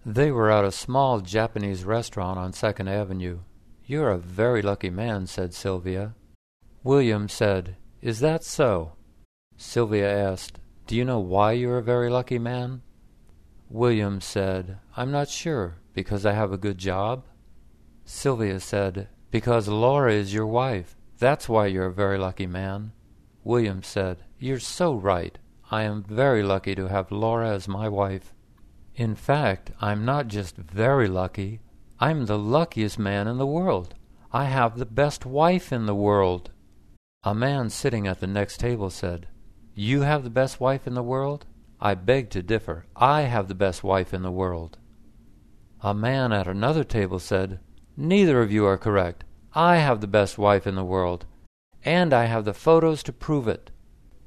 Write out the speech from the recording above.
They were at a small Japanese restaurant on 2nd Avenue. "You're a very lucky man," said Sylvia. William said, "Is that so?" Sylvia asked, "Do you know why you're a very lucky man?" William said, "I'm not sure. Because I have a good job?" Sylvia said, "Because Laura is your wife. That's why you're a very lucky man." William said, "You're so right. I am very lucky to have Laura as my wife. In fact, I'm not just very lucky. I'm the luckiest man in the world. I have the best wife in the world." A man sitting at the next table said, "You have the best wife in the world? I beg to differ. I have the best wife in the world." A man at another table said, "Neither of you are correct. I have the best wife in the world, and I have the photos to prove it.